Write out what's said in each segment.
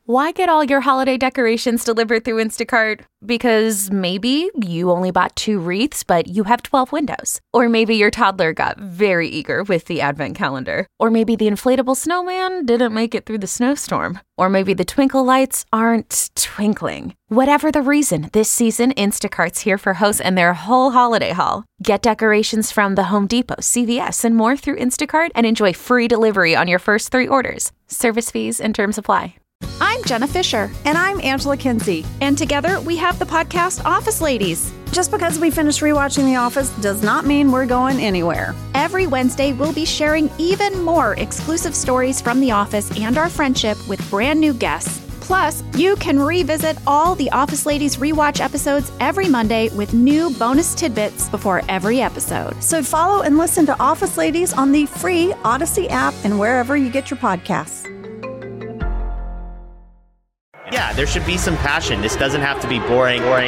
Why get all your holiday decorations delivered through Instacart? Because maybe you only bought 2 wreaths, but you have 12 windows. Or maybe your toddler got very eager with the advent calendar. Or maybe the inflatable snowman didn't make it through the snowstorm. Or maybe the twinkle lights aren't twinkling. Whatever the reason, this season, Instacart's here for hosts and their whole holiday haul. Get decorations from the Home Depot, CVS, and more through Instacart and enjoy free delivery on your first 3 orders. Service fees and terms apply. I'm Jenna Fisher. And I'm Angela Kinsey. And together we have the podcast Office Ladies. Just because we finished rewatching The Office does not mean we're going anywhere. Every Wednesday, we'll be sharing even more exclusive stories from The Office and our friendship with brand new guests. Plus, you can revisit all the Office Ladies rewatch episodes every Monday with new bonus tidbits before every episode. So follow and listen to Office Ladies on the free Odyssey app and wherever you get your podcasts. Yeah, there should be some passion. This doesn't have to be boring. Hey,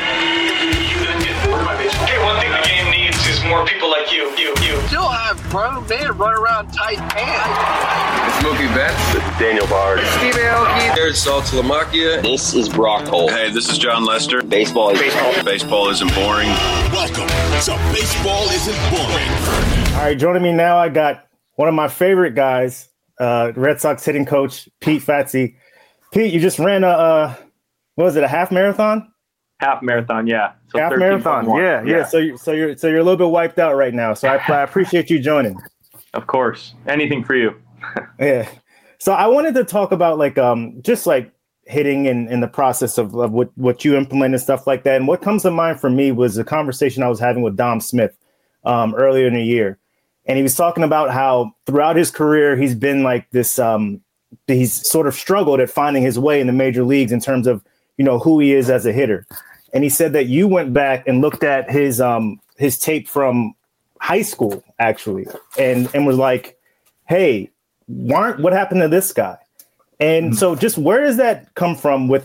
one thing the game needs is more people like you. Still have grown men run around tight pants. It's Mookie Betts. It's Daniel Bard. Steve Aoki. There's Sal Talamacchia. This is Brock Holt. Hey, this is John Lester. Baseball isn't boring. Welcome to Baseball Isn't Boring. All right, joining me now, I got one of my favorite guys, Red Sox hitting coach, Pete Fatse. Pete, you just ran a half marathon? Half marathon, yeah. So half marathon, yeah. So you're a little bit wiped out right now. So I appreciate you joining. Of course, anything for you. Yeah. So I wanted to talk about just hitting and the process of what you implement and stuff like that. And what comes to mind for me was a conversation I was having with Dom Smith earlier in the year, and he was talking about how throughout his career he's been like this. He's sort of struggled at finding his way in the major leagues in terms of, who he is as a hitter. And he said that you went back and looked at his tape from high school, actually, and was like, hey, what happened to this guy? And so just where does that come from with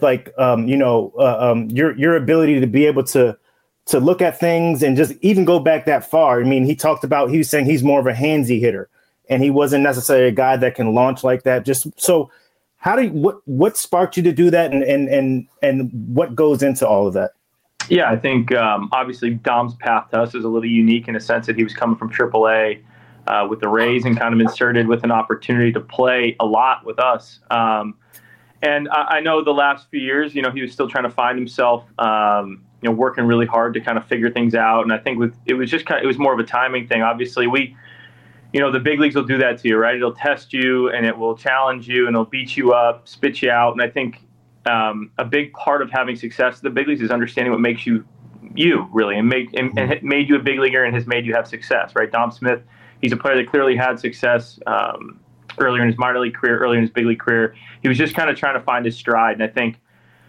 your ability to be able to look at things and just even go back that far? I mean, he was saying he's more of a handsy hitter. And he wasn't necessarily a guy that can launch like that. Just so, what sparked you to do that, and what goes into all of that? Yeah, I think obviously Dom's path to us is a little unique in a sense that he was coming from AAA with the Rays and kind of inserted with an opportunity to play a lot with us. And I know the last few years, he was still trying to find himself, working really hard to kind of figure things out. And I think it was more of a timing thing. Obviously, the big leagues will do that to you, right? It'll test you and it will challenge you and it'll beat you up, spit you out. And I think a big part of having success in the big leagues is understanding what makes you really, and made you a big leaguer and has made you have success, right? Dom Smith, he's a player that clearly had success earlier in his minor league career, earlier in his big league career. He was just kind of trying to find his stride. And I think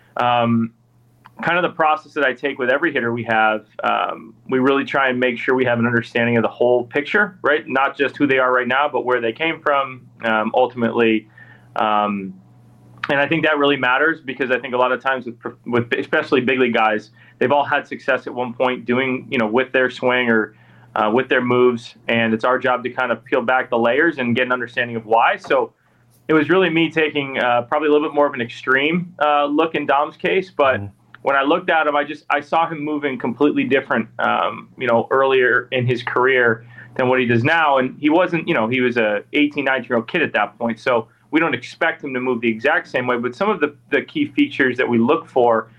kind of the process that I take with every hitter we have, we really try and make sure we have an understanding of the whole picture, right? Not just who they are right now, but where they came from, ultimately. And I think that really matters because I think a lot of times with especially big league guys, they've all had success at one point doing, with their swing or with their moves. And it's our job to kind of peel back the layers and get an understanding of why. So it was really me taking probably a little bit more of an extreme look in Dom's case, but when I looked at him, I saw him moving completely different, earlier in his career than what he does now. And he wasn't, he was a 18, 19-year-old kid at that point. So we don't expect him to move the exact same way. But some of the key features that we look for,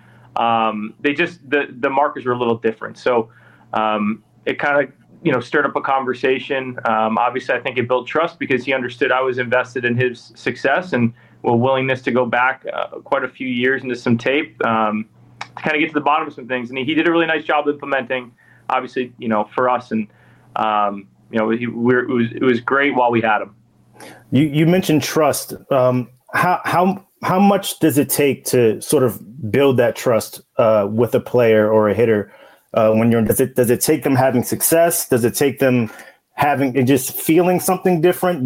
the markers were a little different. So it kind of, stirred up a conversation. Obviously, I think it built trust because he understood I was invested in his success and a willingness to go back quite a few years into some tape. To kind of get to the bottom of some things. And he did a really nice job implementing, obviously, for us. And, it was great while we had him. You mentioned trust. How much does it take to sort of build that trust with a player or a hitter when does it take them having success? Does it take them having and just feeling something different?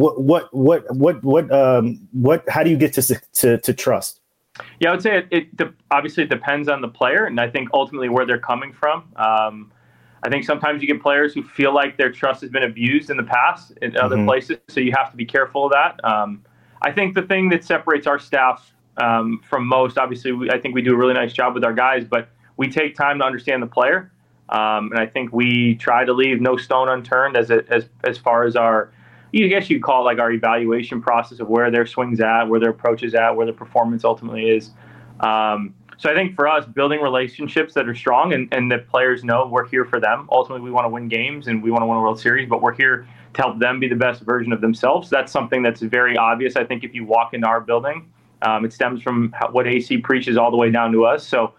How do you get to trust? Yeah, I would say it obviously it depends on the player, and I think ultimately where they're coming from. I think sometimes you get players who feel like their trust has been abused in the past in other places, so you have to be careful of that. I think the thing that separates our staff from most. Obviously, I think we do a really nice job with our guys, but we take time to understand the player. And I think we try to leave no stone unturned as far as our, I guess you'd call it like our evaluation process of where their swing's at, where their approach is at, where their performance ultimately is. So I think for us, building relationships that are strong and that players know we're here for them. Ultimately, we want to win games and we want to win a World Series, but we're here to help them be the best version of themselves. That's something that's very obvious. I think if you walk into our building, it stems from what AC preaches all the way down to us. So,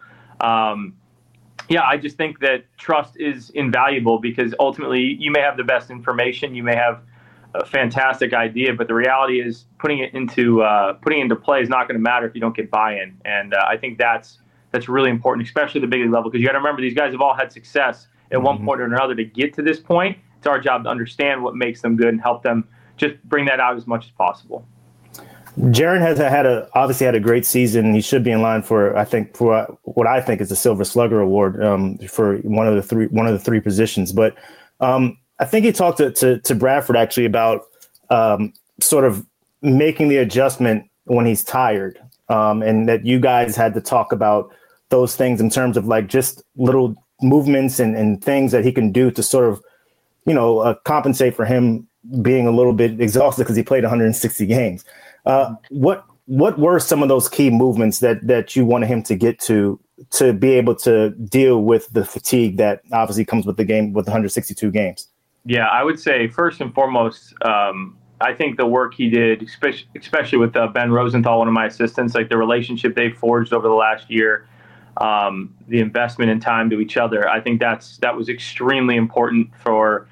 I just think that trust is invaluable because ultimately you may have the best information, you may have a fantastic idea, but the reality is putting it into play is not going to matter if you don't get buy-in. And I think that's really important, especially at the big league level, because you got to remember these guys have all had success at one point or another to get to this point. It's our job to understand what makes them good and help them just bring that out as much as possible. Jarren has obviously had a great season. He should be in line for what I think is the Silver Slugger Award for one of the three positions. But I think he talked to Bradford actually about sort of making the adjustment when he's tired, and that you guys had to talk about those things in terms of like just little movements and things that he can do to sort of, compensate for him being a little bit exhausted because he played 160 games. What were some of those key movements that you wanted him to get to be able to deal with the fatigue that obviously comes with the game with 162 games? Yeah, I would say first and foremost, I think the work he did, especially with Ben Rosenthal, one of my assistants, like the relationship they've forged over the last year, the investment in time to each other. I think that was extremely important for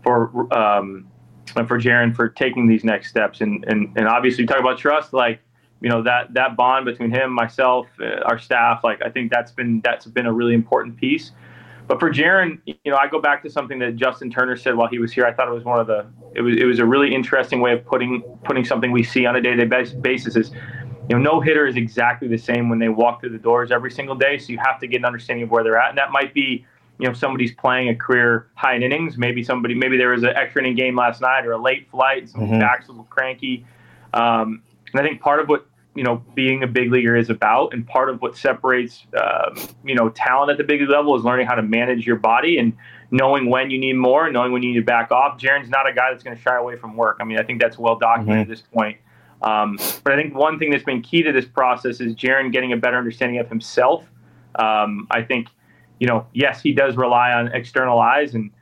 Jarren for taking these next steps. And obviously talk about trust, like, that bond between him, myself, our staff, like I think that's been a really important piece. But for Jarren, I go back to something that Justin Turner said while he was here. I thought it was it was a really interesting way of putting something we see on a day-to-day basis is, no hitter is exactly the same when they walk through the doors every single day. So you have to get an understanding of where they're at. And that might be, somebody's playing a career high in innings. Maybe there was an extra inning game last night or a late flight, some back's a little cranky. And I think part of what, being a big leaguer is about, and part of what separates, talent at the big league level is learning how to manage your body and knowing when you need more, knowing when you need to back off. Jarren's not a guy that's going to shy away from work. I mean, I think that's well documented at this point. But I think one thing that's been key to this process is Jarren getting a better understanding of himself. I think, yes, he does rely on external eyes, and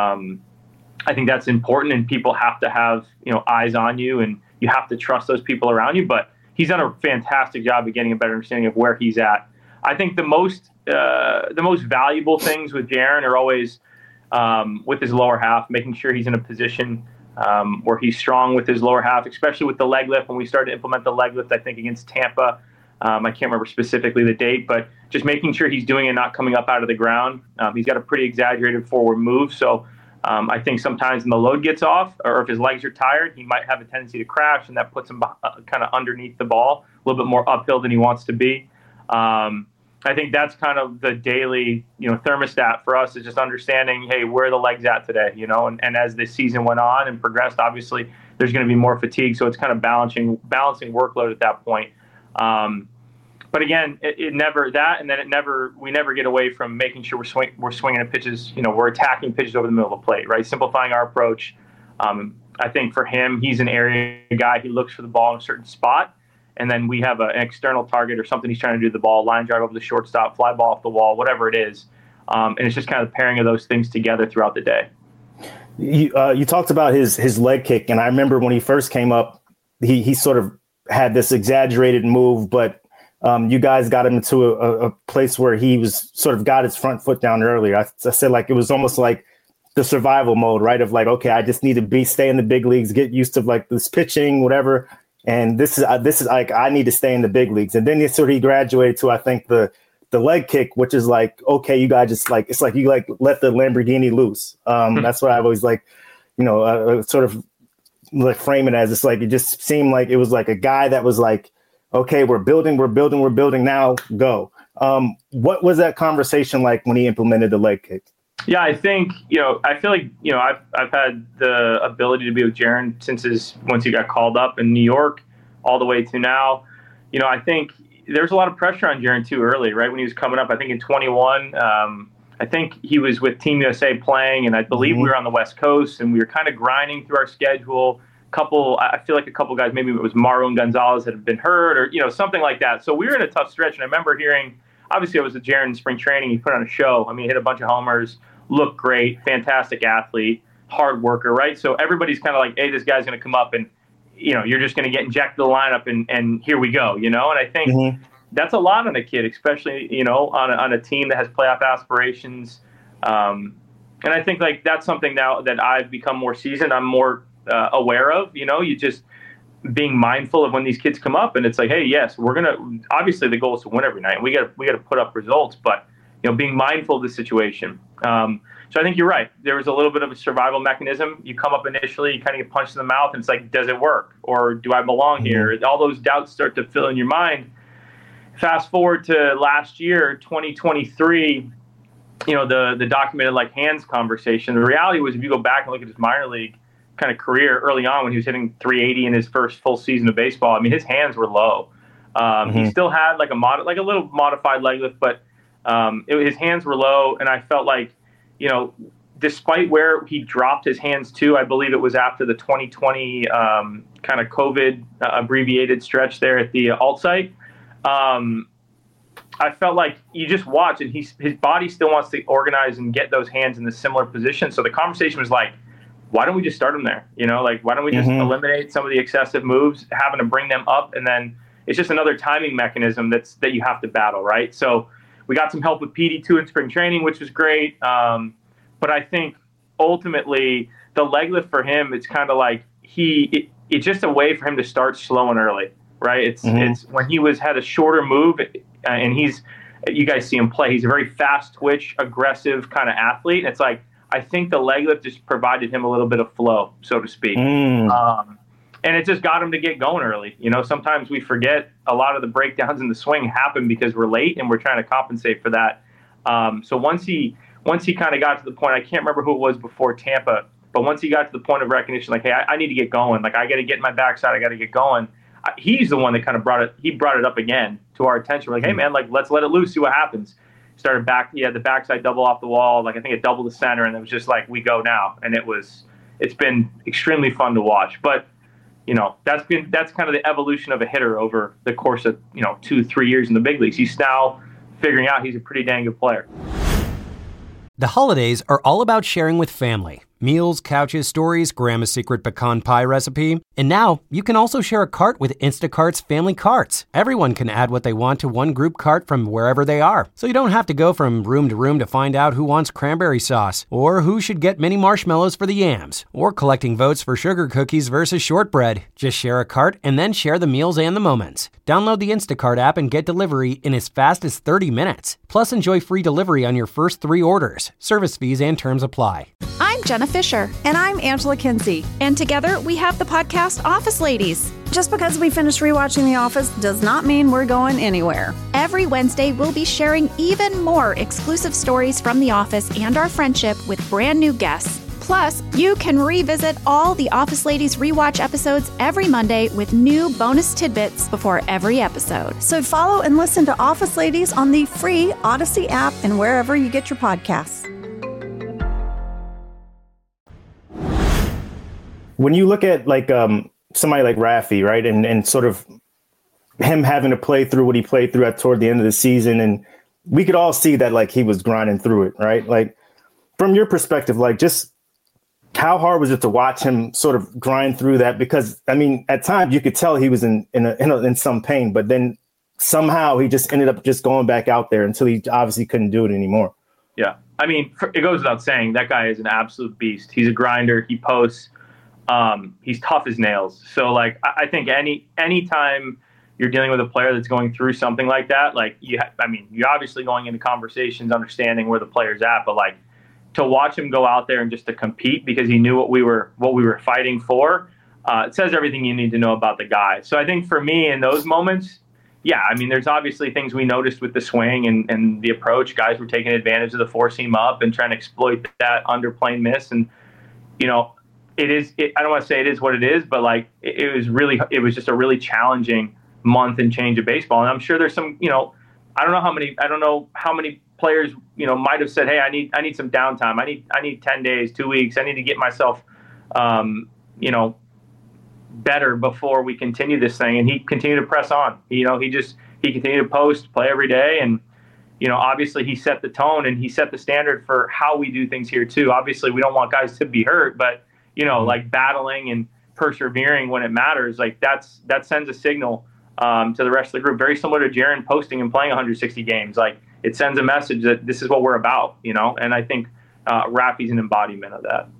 I think that's important, and people have to have, eyes on you, and you have to trust those people around you. But he's done a fantastic job of getting a better understanding of where he's at. I think the most valuable things with Jarren are always with his lower half, making sure he's in a position where he's strong with his lower half, especially with the leg lift. When we started to implement the leg lift, I think against Tampa, I can't remember specifically the date, but just making sure he's doing it, not coming up out of the ground. He's got a pretty exaggerated forward move. So I think sometimes when the load gets off, or if his legs are tired, he might have a tendency to crash, and that puts him kind of underneath the ball, a little bit more uphill than he wants to be. I think that's kind of the daily, thermostat for us, is just understanding, hey, where are the legs at today, and as the season went on and progressed, obviously there's going to be more fatigue. So it's kind of balancing workload at that point. But again, we never get away from making sure we're swinging at pitches, we're attacking pitches over the middle of the plate, right? Simplifying our approach. I think for him, he's an area guy. He looks for the ball in a certain spot. And then we have an external target or something he's trying to do to the ball, line drive over the shortstop, fly ball off the wall, whatever it is. And it's just kind of the pairing of those things together throughout the day. You talked about his leg kick, and I remember when he first came up, he sort of had this exaggerated move, but you guys got him into a place where he was sort of got his front foot down earlier. I said, like, it was almost like the survival mode, right? Of like, okay, I just need to stay in the big leagues, get used to like this pitching, whatever. And this is like, I need to stay in the big leagues. And then he graduated to, I think, the leg kick, which is like, okay, you guys just like, it's like you like let the Lamborghini loose. That's what I've always like, sort of like frame it as. It's like, it just seemed like it was like a guy that was like, okay, we're building now, go. What was that conversation like when he implemented the leg kick? Yeah, I think, I feel like, I've had the ability to be with Jarren once he got called up in New York all the way to now. I think there's a lot of pressure on Jaren too early, right? When he was coming up, I think in 21, I think he was with Team USA playing, and I believe we were on the West Coast, and we were kind of grinding through our schedule. I feel like a couple guys, maybe it was Marlon Gonzalez that had been hurt or, something like that. So we were in a tough stretch, and I remember hearing, obviously I was at Jaren in spring training. He put on a show. I mean, he hit a bunch of homers, looked great, fantastic athlete, hard worker, right? So everybody's kind of like, hey, this guy's going to come up and, you're just going to get injected to the lineup and here we go, And I think that's a lot on a kid, especially, on a team that has playoff aspirations. And I think like that's something now that I've become more seasoned. I'm more aware of, you just being mindful of when these kids come up, and it's like, hey, yes, we're gonna. Obviously, the goal is to win every night, and we got to put up results. But being mindful of the situation. So I think you're right. There was a little bit of a survival mechanism. You come up initially, you kind of get punched in the mouth, and it's like, does it work, or do I belong here? All those doubts start to fill in your mind. Fast forward to last year, 2023. The documented like hands conversation. The reality was, if you go back and look at his minor league kind of career early on when he was hitting 380 in his first full season of baseball, I mean, his hands were low. He still had like a little modified leg lift, but his hands were low. And I felt like, despite where he dropped his hands to, I believe it was after the 2020 kind of COVID abbreviated stretch there at the alt site. I felt like you just watch, and his body still wants to organize and get those hands in the similar position. So the conversation was like, why don't we just start him there? Why don't we just eliminate some of the excessive moves, having to bring them up, and then it's just another timing mechanism that you have to battle, right? So we got some help with PD2 in spring training, which was great. But I think ultimately the leg lift for him, it's kind of like it's just a way for him to start slow and early, right? It's when he had a shorter move, and you guys see him play. He's a very fast twitch, aggressive kind of athlete. And it's like, I think the leg lift just provided him a little bit of flow, so to speak. And it just got him to get going early. Sometimes we forget a lot of the breakdowns in the swing happen because we're late and we're trying to compensate for that. So once he kind of got to the point, I can't remember who it was before Tampa, but once he got to the point of recognition, like, hey, I need to get going. Like, I got to get my backside. I got to get going. He's the one that kind of brought it up again to our attention. We're like, hey man, like, let's let it loose, see what happens. He had the backside double off the wall. Like, I think it doubled the center, and it was just like, we go now. And it's been extremely fun to watch. But, that's kind of the evolution of a hitter over the course of, 2-3 years in the big leagues. He's now figuring out he's a pretty dang good player. The holidays are all about sharing with family. Meals, couches, stories, Grandma's secret pecan pie recipe. And now, you can also share a cart with Instacart's Family Carts. Everyone can add what they want to one group cart from wherever they are. So you don't have to go from room to room to find out who wants cranberry sauce, or who should get mini marshmallows for the yams, or collecting votes for sugar cookies versus shortbread. Just share a cart and then share the meals and the moments. Download the Instacart app and get delivery in as fast as 30 minutes. Plus, enjoy free delivery on your first 3 orders. Service fees and terms apply. I'm Jenna Fisher. And I'm Angela Kinsey. And together we have the podcast Office Ladies. Just because we finished rewatching The Office does not mean we're going anywhere. Every Wednesday, we'll be sharing even more exclusive stories from The Office and our friendship with brand new guests. Plus, you can revisit all the Office Ladies rewatch episodes every Monday with new bonus tidbits before every episode. So follow and listen to Office Ladies on the free Odyssey app and wherever you get your podcasts. When you look at like somebody like Rafi, right, and sort of him having to play through what he played through toward the end of the season, and we could all see that like he was grinding through it, right? Like from your perspective, like just how hard was it to watch him sort of grind through that? Because I mean, at times you could tell he was in some pain, but then somehow he just ended up just going back out there until he obviously couldn't do it anymore. Yeah, I mean, it goes without saying that guy is an absolute beast. He's a grinder. He posts. He's tough as nails. So like, I think any time you're dealing with a player that's going through something like that, like you're obviously going into conversations, understanding where the player's at, but like to watch him go out there and just to compete because he knew what we were fighting for, it says everything you need to know about the guy. So I think for me in those moments, yeah, I mean, there's obviously things we noticed with the swing and the approach. Guys were taking advantage of the four seam up and trying to exploit that underplane miss. And, I don't want to say it is what it is, but like it was just a really challenging month and change of baseball. And I'm sure there's some, I don't know how many players, might have said, hey, I need some downtime. I need 10 days, 2 weeks. I need to get myself, better before we continue this thing. And he continued to press on. He continued to post, play every day. And, obviously he set the tone and he set the standard for how we do things here too. Obviously we don't want guys to be hurt, but, like battling and persevering when it matters, like that sends a signal to the rest of the group. Very similar to Jaron posting and playing 160 games. Like it sends a message that this is what we're about, and I think Rafi's an embodiment of that.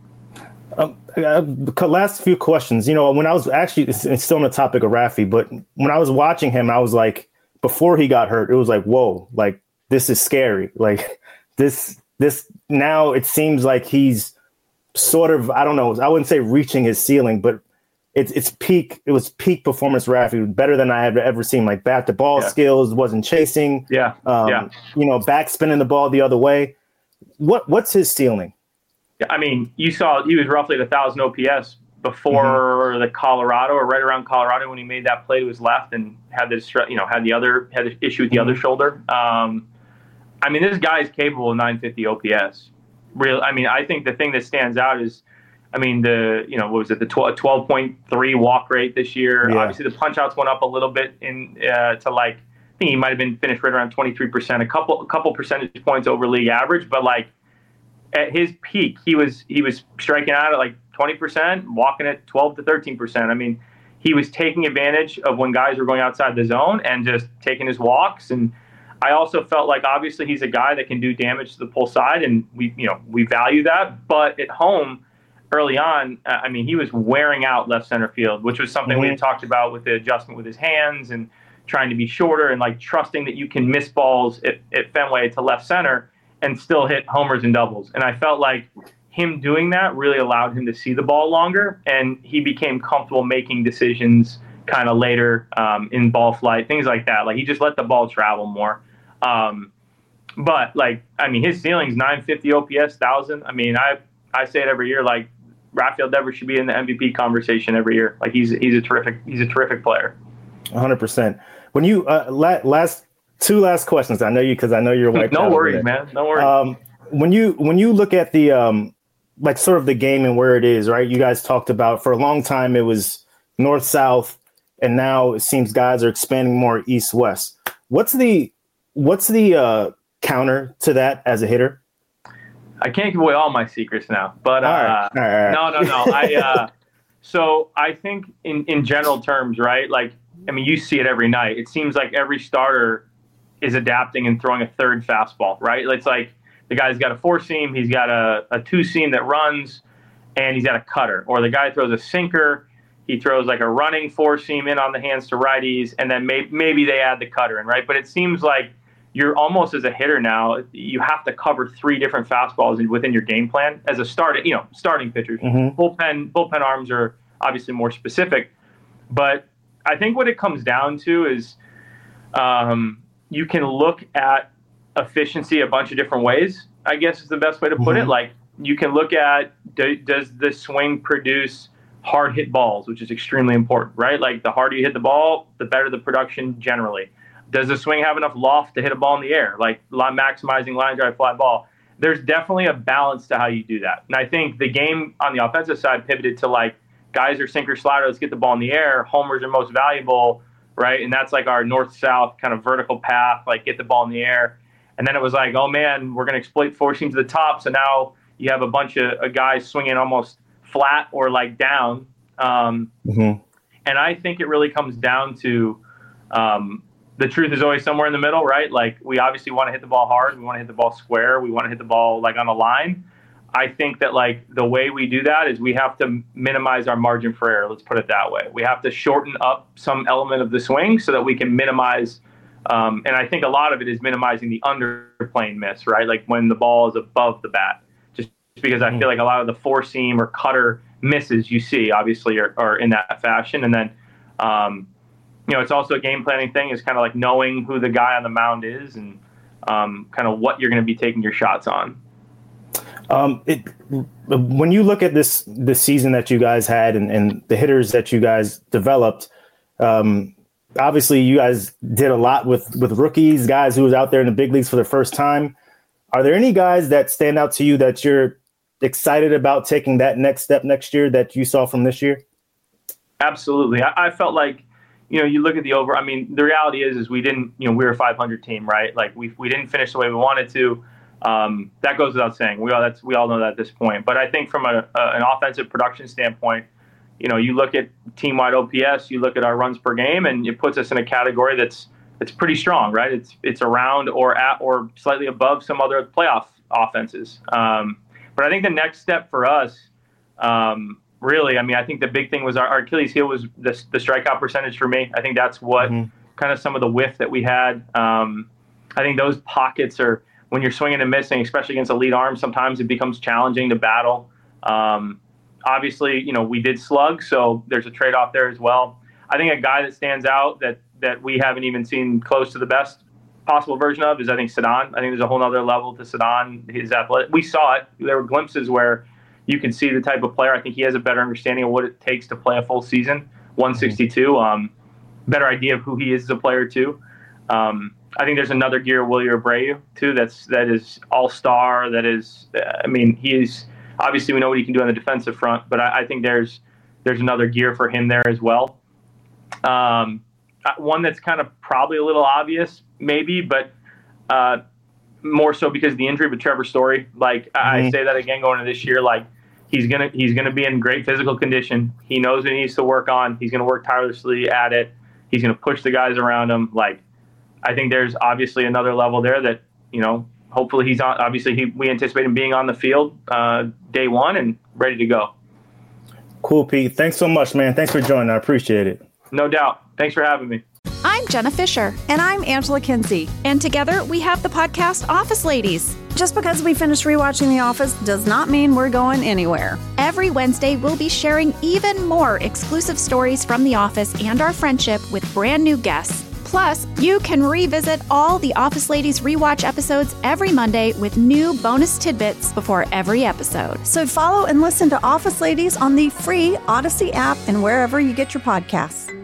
Last few questions. When I was actually, it's still on the topic of Rafi, but when I was watching him, I was like, before he got hurt, it was like, whoa, like this is scary. Like this now it seems like he's sort of, I don't know, I wouldn't say reaching his ceiling, but it's peak. It was peak performance Rafi, better than I have ever seen. Like bat to ball skills, wasn't chasing. Back spinning the ball the other way. What's his ceiling? I mean, you saw he was roughly at 1,000 OPS before the Colorado, or right around Colorado, when he made that play to his left and had this, had the issue with the other shoulder. I mean, this guy is capable of 950 OPS. I think the thing that stands out is, the 12.3 walk rate this year. Yeah. Obviously, the punch outs went up a little bit to I think he might have been finished right around 23%, a couple percentage points over league average, but like at his peak, he was striking out at like 20%, walking at 12 to 13%. I mean, he was taking advantage of when guys were going outside the zone and just taking his walks. And I also felt like obviously he's a guy that can do damage to the pull side, and we value that. But at home, early on, he was wearing out left center field, which was something we had talked about with the adjustment with his hands and trying to be shorter and like trusting that you can miss balls at Fenway to left center and still hit homers and doubles. And I felt like him doing that really allowed him to see the ball longer, and he became comfortable making decisions kind of later in ball flight, things like that. Like he just let the ball travel more. But his ceiling's 950 OPS, 1,000. I say it every year, like Rafael Devers should be in the MVP conversation every year. Like he's a terrific player. 100%. When you two last questions. I know you because I know you're wiped out. No worries, man. No worries. When you look at the sort of the game and where it is, right? You guys talked about for a long time it was north-south, and now it seems guys are expanding more east-west. What's the counter to that as a hitter? I can't give away all my secrets now, but all right. No. So I think in general terms, right? You see it every night. It seems like every starter is adapting and throwing a third fastball, right? It's like the guy's got a four seam, he's got a two seam that runs, and he's got a cutter. Or the guy throws a sinker, he throws like a running four seam in on the hands to righties, and then maybe they add the cutter in, right? But it seems like you're almost, as a hitter now, you have to cover three different fastballs within your game plan as a starting pitchers. Bullpen arms are obviously more specific, but I think what it comes down to is you can look at efficiency a bunch of different ways, I guess is the best way to put it. Like you can look at, does the swing produce hard hit balls, which is extremely important, right? Like the harder you hit the ball, the better the production generally. Does the swing have enough loft to hit a ball in the air, like maximizing line drive fly ball? There's definitely a balance to how you do that. And I think the game on the offensive side pivoted to like guys are sinker slider, let's get the ball in the air. Homers are most valuable, right? And that's like our north-south kind of vertical path, like get the ball in the air. And then it was like, oh man, we're going to exploit four seams to the top. So now you have a bunch of guys swinging almost flat or like down. And I think it really comes down to the truth is always somewhere in the middle, right? Like we obviously want to hit the ball hard. We want to hit the ball square. We want to hit the ball like on a line. I think that like the way we do that is we have to minimize our margin for error. Let's put it that way. We have to shorten up some element of the swing so that we can minimize. And I think a lot of it is minimizing the underplane miss, right? Like when the ball is above the bat, just because I feel like a lot of the four seam or cutter misses you see obviously are in that fashion. And then, it's also a game planning thing, is kind of like knowing who the guy on the mound is and kind of what you're going to be taking your shots on. When you look at this season that you guys had and the hitters that you guys developed, obviously you guys did a lot with rookies, guys who was out there in the big leagues for the first time. Are there any guys that stand out to you that you're excited about taking that next step next year that you saw from this year? Absolutely. I felt like, you look at the over. I mean, the reality is we didn't. We were a 500 team, right? Like we didn't finish the way we wanted to. That goes without saying. We all know that at this point. But I think from an offensive production standpoint, you look at team-wide OPS, you look at our runs per game, and it puts us in a category that's pretty strong, right? It's around or at or slightly above some other playoff offenses. But I think the next step for us, really, I think the big thing was our Achilles heel was the strikeout percentage for me. I think that's what kind of some of the whiff that we had. I think those pockets are, when you're swinging and missing, especially against a lead arm, sometimes it becomes challenging to battle. Obviously, we did slug, so there's a trade-off there as well. I think a guy that stands out that we haven't even seen close to the best possible version of is, I think, Ceddanne. I think there's a whole other level to Ceddanne. His athletic. We saw it. There were glimpses where you can see the type of player. I think he has a better understanding of what it takes to play a full season. 162. Better idea of who he is as a player too. I think there's another gear, Wilyer Abreu too. That is all-star. That is. He is. Obviously, we know what he can do on the defensive front, but I think there's another gear for him there as well. One that's kind of probably a little obvious, maybe, but more so because of the injury. But Trevor Story, I say that again going into this year, he's gonna be in great physical condition. He knows what he needs to work on. He's gonna work tirelessly at it. He's gonna push the guys around him. I think there's obviously another level there that hopefully he's on. Obviously, we anticipate him being on the field day one and ready to go. Cool, Pete. Thanks so much, man. Thanks for joining. I appreciate it. No doubt. Thanks for having me. I'm Jenna Fisher. And I'm Angela Kinsey. And together we have the podcast Office Ladies. Just because we finished rewatching The Office does not mean we're going anywhere. Every Wednesday, we'll be sharing even more exclusive stories from The Office and our friendship with brand new guests. Plus, you can revisit all the Office Ladies rewatch episodes every Monday with new bonus tidbits before every episode. So follow and listen to Office Ladies on the free Odyssey app and wherever you get your podcasts.